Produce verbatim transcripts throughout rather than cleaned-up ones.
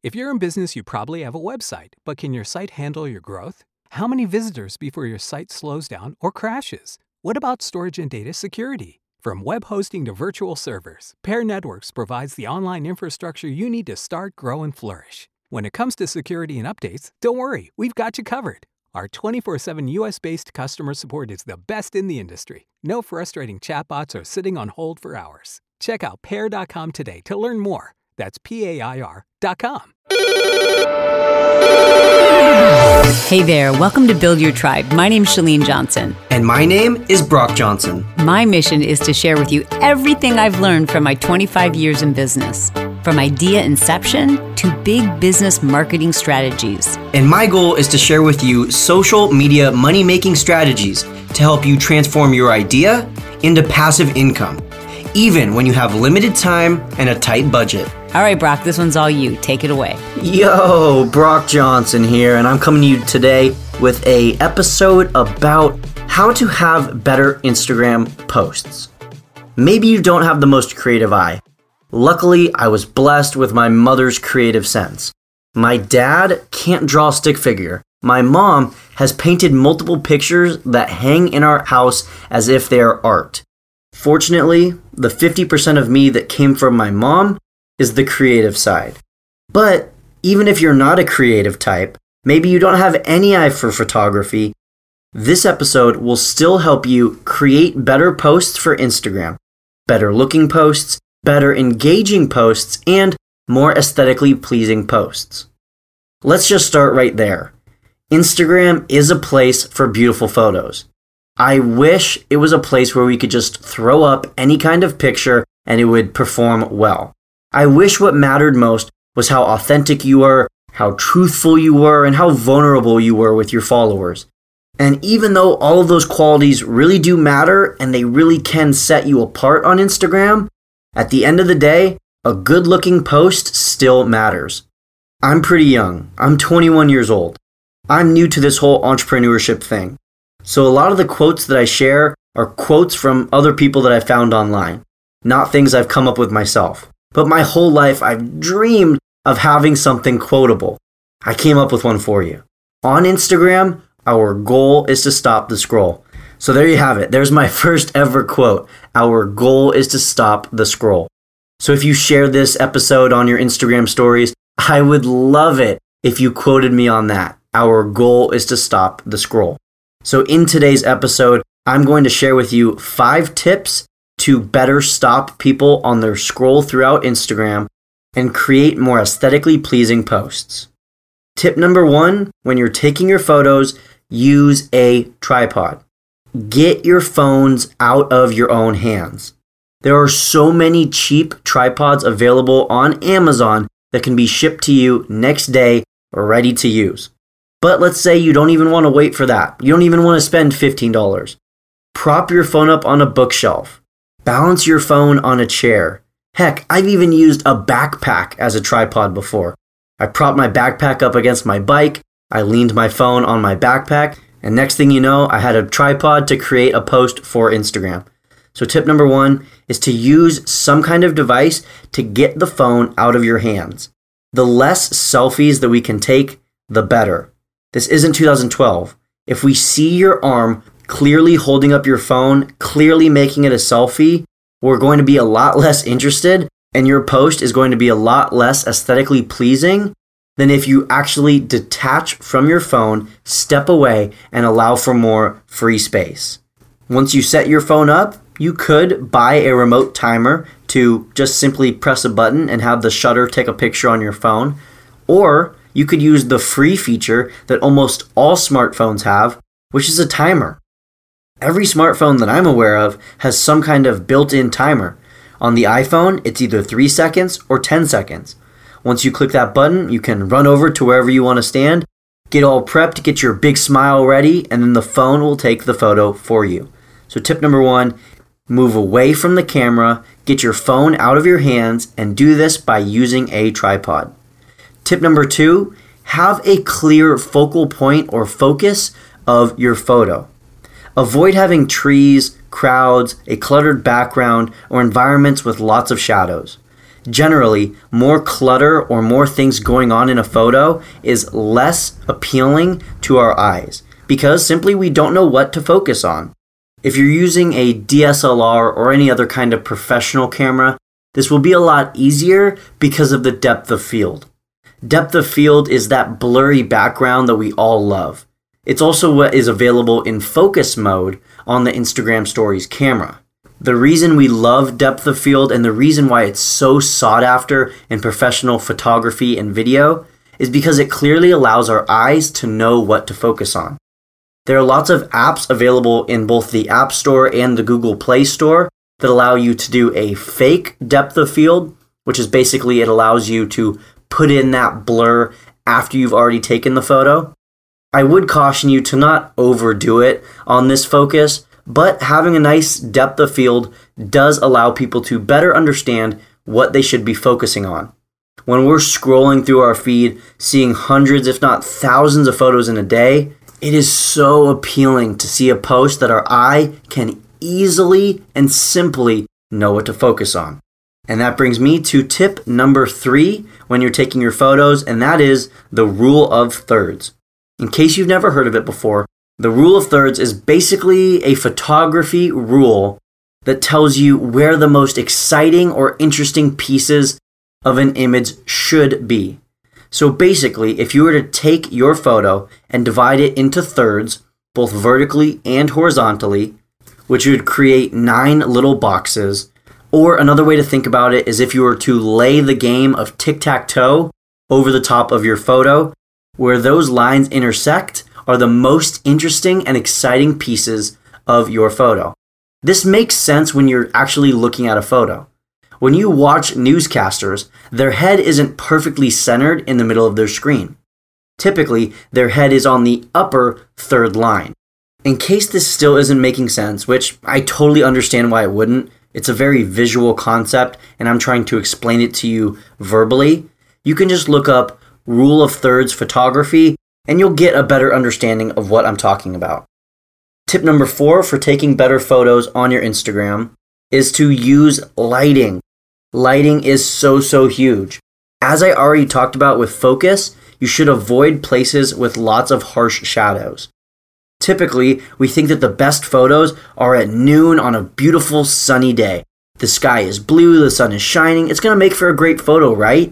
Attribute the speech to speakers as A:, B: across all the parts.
A: If you're in business, you probably have a website, but can your site handle your growth? How many visitors before your site slows down or crashes? What about storage and data security? From web hosting to virtual servers, Pair Networks provides the online infrastructure you need to start, grow, and flourish. When it comes to security and updates, don't worry, we've got you covered. Our twenty-four seven U S-based customer support is the best in the industry. No frustrating chatbots or sitting on hold for hours. Check out pair dot com today to learn more. That's P A I R dot com.
B: Hey there, welcome to Build Your Tribe. My name's Chalene Johnson.
C: And my name is Brock Johnson.
B: My mission is to share with you everything I've learned from my twenty-five years in business, from idea inception to big business marketing strategies.
C: And my goal is to share with you social media money-making strategies to help you transform your idea into passive income, even when you have limited time and a tight budget.
B: All right, Brock, this one's all you. Take it away.
C: Yo, Brock Johnson here, and I'm coming to you today with a episode about how to have better Instagram posts. Maybe you don't have the most creative eye. Luckily, I was blessed with my mother's creative sense. My dad can't draw a stick figure. My mom has painted multiple pictures that hang in our house as if they are art. Fortunately, the fifty percent of me that came from my mom is the creative side. But even if you're not a creative type, maybe you don't have any eye for photography, this episode will still help you create better posts for Instagram, better looking posts, better engaging posts, and more aesthetically pleasing posts. Let's just start right there. Instagram is a place for beautiful photos. I wish it was a place where we could just throw up any kind of picture and it would perform well. I wish what mattered most was how authentic you were, how truthful you were, and how vulnerable you were with your followers. And even though all of those qualities really do matter and they really can set you apart on Instagram, at the end of the day, a good-looking post still matters. I'm pretty young. I'm twenty-one years old. I'm new to this whole entrepreneurship thing. So a lot of the quotes that I share are quotes from other people that I found online, not things I've come up with myself. But my whole life, I've dreamed of having something quotable. I came up with one for you. On Instagram, our goal is to stop the scroll. So there you have it. There's my first ever quote. Our goal is to stop the scroll. So if you share this episode on your Instagram stories, I would love it if you quoted me on that. Our goal is to stop the scroll. So in today's episode, I'm going to share with you five tips to better stop people on their scroll throughout Instagram and create more aesthetically pleasing posts. Tip number one, when you're taking your photos, use a tripod. Get your phones out of your own hands. There are so many cheap tripods available on Amazon that can be shipped to you next day or ready to use. But let's say you don't even want to wait for that. You don't even want to spend fifteen dollars. Prop your phone up on a bookshelf. Balance your phone on a chair. Heck, I've even used a backpack as a tripod before. I propped my backpack up against my bike, I leaned my phone on my backpack, and next thing you know, I had a tripod to create a post for Instagram. So tip number one is to use some kind of device to get the phone out of your hands. The less selfies that we can take, the better. This isn't two thousand twelve. If we see your arm clearly holding up your phone, clearly making it a selfie, we're going to be a lot less interested, and your post is going to be a lot less aesthetically pleasing than if you actually detach from your phone, step away, and allow for more free space. Once you set your phone up, you could buy a remote timer to just simply press a button and have the shutter take a picture on your phone, or you could use the free feature that almost all smartphones have, which is a timer. Every smartphone that I'm aware of has some kind of built-in timer. On the iPhone, it's either three seconds or ten seconds. Once you click that button, you can run over to wherever you want to stand, get all prepped, get your big smile ready, and then the phone will take the photo for you. So tip number one, move away from the camera, get your phone out of your hands, and do this by using a tripod. Tip number two, have a clear focal point or focus of your photo. Avoid having trees, crowds, a cluttered background, or environments with lots of shadows. Generally, more clutter or more things going on in a photo is less appealing to our eyes because simply we don't know what to focus on. If you're using a D S L R or any other kind of professional camera, this will be a lot easier because of the depth of field. Depth of field is that blurry background that we all love. It's also what is available in focus mode on the Instagram Stories camera. The reason we love depth of field and the reason why it's so sought after in professional photography and video is because it clearly allows our eyes to know what to focus on. There are lots of apps available in both the App Store and the Google Play Store that allow you to do a fake depth of field, which is basically it allows you to put in that blur after you've already taken the photo. I would caution you to not overdo it on this focus, but having a nice depth of field does allow people to better understand what they should be focusing on. When we're scrolling through our feed, seeing hundreds if not thousands of photos in a day, it is so appealing to see a post that our eye can easily and simply know what to focus on. And that brings me to tip number three when you're taking your photos, and that is the rule of thirds. In case you've never heard of it before, the rule of thirds is basically a photography rule that tells you where the most exciting or interesting pieces of an image should be. So basically, if you were to take your photo and divide it into thirds, both vertically and horizontally, which would create nine little boxes, or another way to think about it is if you were to lay the game of tic-tac-toe over the top of your photo, where those lines intersect are the most interesting and exciting pieces of your photo. This makes sense when you're actually looking at a photo. When you watch newscasters, their head isn't perfectly centered in the middle of their screen. Typically, their head is on the upper third line. In case this still isn't making sense, which I totally understand why it wouldn't, it's a very visual concept and I'm trying to explain it to you verbally, you can just look up rule of thirds photography and you'll get a better understanding of what I'm talking about. Tip number four for taking better photos on your Instagram is to use lighting. Lighting is so, so huge. As I already talked about with focus, you should avoid places with lots of harsh shadows. Typically, we think that the best photos are at noon on a beautiful sunny day. The sky is blue, the sun is shining, it's going to make for a great photo, right?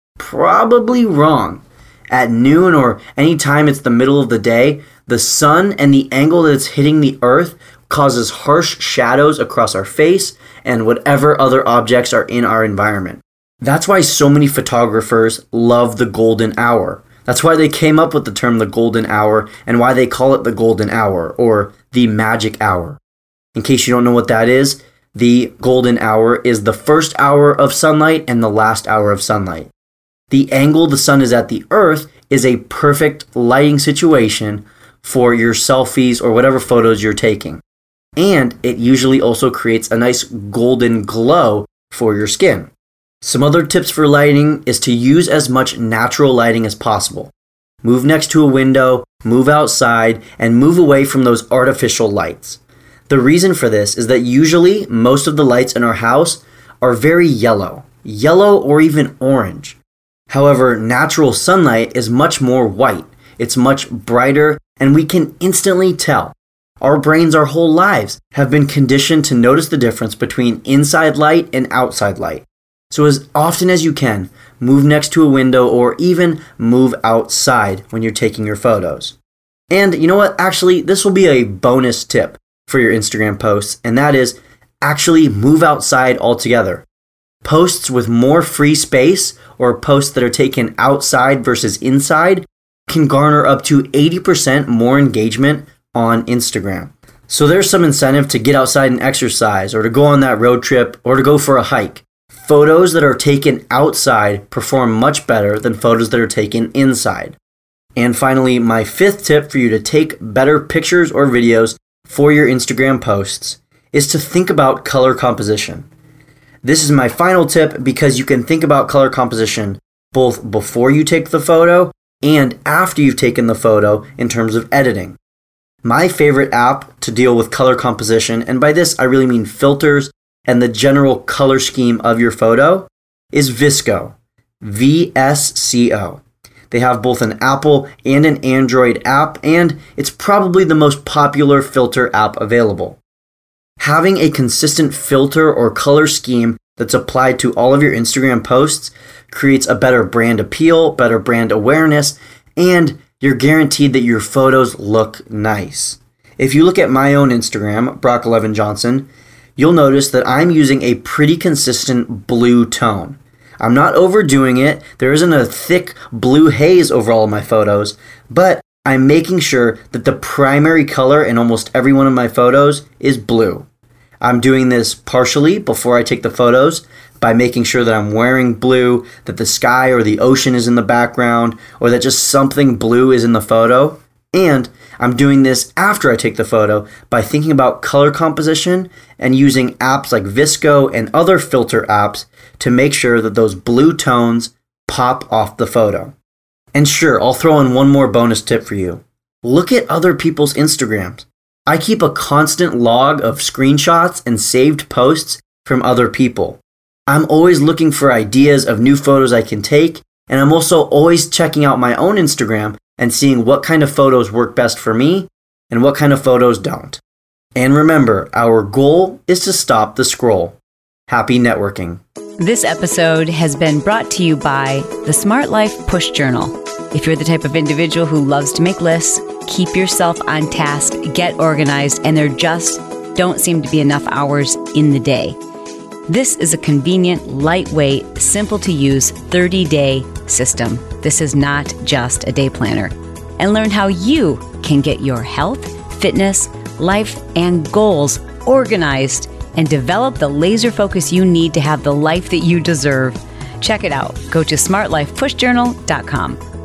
C: Probably wrong. At noon or any time it's the middle of the day, the sun and the angle that it's hitting the earth causes harsh shadows across our face and whatever other objects are in our environment. That's why so many photographers love the golden hour. That's why they came up with the term the golden hour and why they call it the golden hour or the magic hour. In case you don't know what that is, the golden hour is the first hour of sunlight and the last hour of sunlight. The angle the sun is at the earth is a perfect lighting situation for your selfies or whatever photos you're taking. And it usually also creates a nice golden glow for your skin. Some other tips for lighting is to use as much natural lighting as possible. Move next to a window, move outside, and move away from those artificial lights. The reason for this is that usually most of the lights in our house are very yellow, yellow or even orange. However, natural sunlight is much more white. It's much brighter, and we can instantly tell. Our brains our whole lives have been conditioned to notice the difference between inside light and outside light. So as often as you can, move next to a window or even move outside when you're taking your photos. And you know what? Actually, this will be a bonus tip for your Instagram posts, and that is actually move outside altogether. Posts with more free space or posts that are taken outside versus inside can garner up to eighty percent more engagement on Instagram. So there's some incentive to get outside and exercise or to go on that road trip or to go for a hike. Photos that are taken outside perform much better than photos that are taken inside. And finally, my fifth tip for you to take better pictures or videos for your Instagram posts is to think about color composition. This is my final tip because you can think about color composition both before you take the photo and after you've taken the photo in terms of editing. My favorite app to deal with color composition, and by this I really mean filters and the general color scheme of your photo, is VSCO, V S C O. They have both an Apple and an Android app, and it's probably the most popular filter app available. Having a consistent filter or color scheme that's applied to all of your Instagram posts creates a better brand appeal, better brand awareness, and you're guaranteed that your photos look nice. If you look at my own Instagram, Brock eleven Johnson, you'll notice that I'm using a pretty consistent blue tone. I'm not overdoing it. There isn't a thick blue haze over all of my photos, but I'm making sure that the primary color in almost every one of my photos is blue. I'm doing this partially before I take the photos by making sure that I'm wearing blue, that the sky or the ocean is in the background, or that just something blue is in the photo. And I'm doing this after I take the photo by thinking about color composition and using apps like VSCO and other filter apps to make sure that those blue tones pop off the photo. And sure, I'll throw in one more bonus tip for you. Look at other people's Instagrams. I keep a constant log of screenshots and saved posts from other people. I'm always looking for ideas of new photos I can take, and I'm also always checking out my own Instagram and seeing what kind of photos work best for me and what kind of photos don't. And remember, our goal is to stop the scroll. Happy networking.
B: This episode has been brought to you by the Smart Life Push Journal. If you're the type of individual who loves to make lists, keep yourself on task, get organized, and there just don't seem to be enough hours in the day, this is a convenient, lightweight, simple to use thirty-day system. This is not just a day planner. And learn how you can get your health, fitness, life, and goals organized and develop the laser focus you need to have the life that you deserve. Check it out. Go to smart life push journal dot com.